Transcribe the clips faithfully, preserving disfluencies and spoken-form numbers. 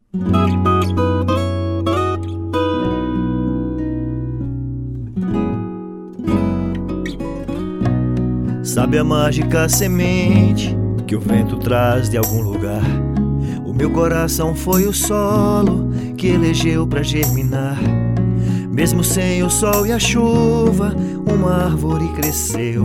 Sabe a mágica semente que o vento traz de algum lugar? O meu coração foi o solo que elegeu pra germinar. Mesmo sem o sol e a chuva, uma árvore cresceu,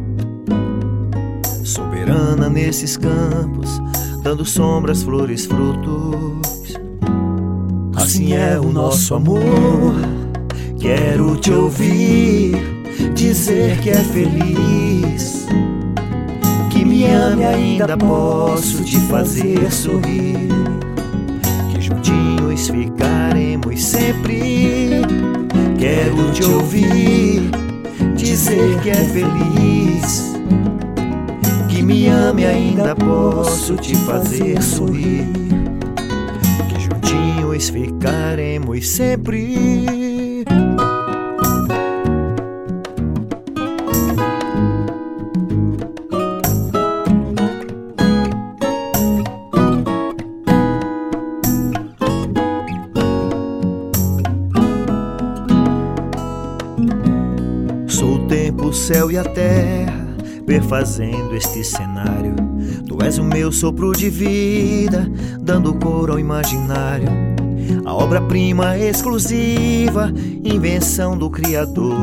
soberana nesses campos, dando sombras, flores, frutos. Assim é o nosso amor. Quero te ouvir dizer que é feliz, que me ame, ainda posso te fazer sorrir, que juntinhos ficaremos sempre. Quero te ouvir dizer que é feliz, que me ame, ainda posso te fazer sorrir, que juntinhos ficaremos sempre. Sou o tempo, o céu e a terra, perfazendo este cenário. Tu és o meu sopro de vida, dando cor ao imaginário. A obra-prima exclusiva, invenção do Criador.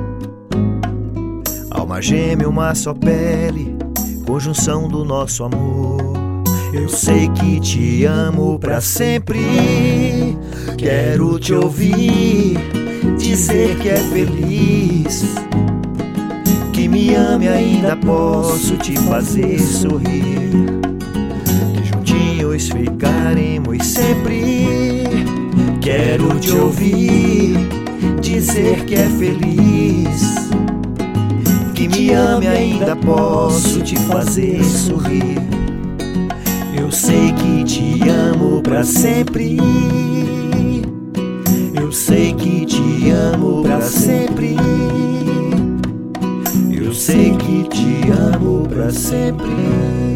Alma gêmea, uma só pele, conjunção do nosso amor. Eu sei que te amo pra sempre. Quero te ouvir dizer que é feliz, que me ame, ainda posso te fazer sorrir, que juntinhos ficaremos sempre. Quero te ouvir dizer que é feliz, que me ame, ainda posso te fazer sorrir. Eu sei que te amo pra sempre. Eu sei que te amo pra sempre. Eu sei que te amo pra sempre.